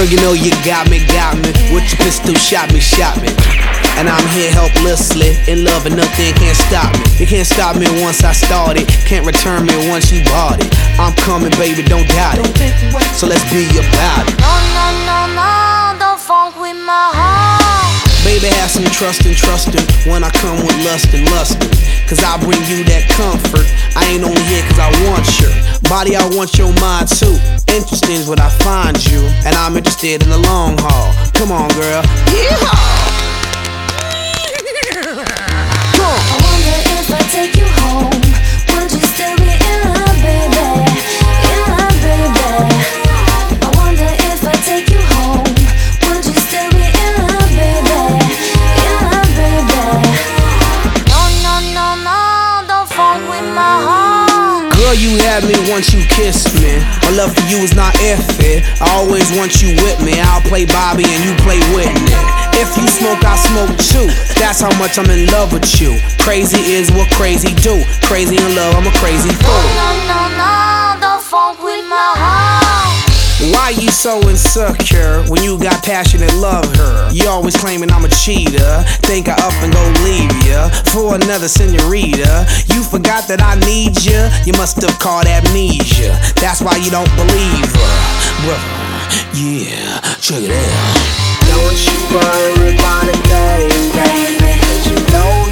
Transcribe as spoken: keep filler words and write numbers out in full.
Girl, you know you got me, got me. With your pistol, shot me, shot me. And I'm here helplessly, in love and nothing can't stop me. You can't stop me once I started, can't return me once you bought it. I'm coming, baby, don't doubt it. So let's be about it. No, no, no, no, don't funk with my heart. Baby, have some trust and trustin' when I come with lust and lustin'. Cause I bring you that comfort. I ain't only here cause I want your body, I want your mind too. Interesting is what I find you, and I'm interested in the long haul. Come on, girl. Yeehaw! I wonder if I take you home, would you still be in love, baby? In love, baby. I wonder if I take you home, would you still be in love, baby? In love, baby. No, no, no, no, don't funk with my heart. Girl, you had me once you kissed me. My love for you is not iffy. I always want you with me. I'll play Bobby and you play Whitney. If you smoke, I smoke too. That's how much I'm in love with you. Crazy is what crazy do. Crazy in love, I'm a crazy fool. No, no, no, don't funk with my heart. Why you so insecure when you got passionate love her? You always claiming I'm a cheater. Think I up and go leave ya for another senorita. You forgot that I need ya. You must have caught amnesia. That's why you don't believe her. Brother, yeah, check it out. Don't you worry about a thing, baby, 'cause you know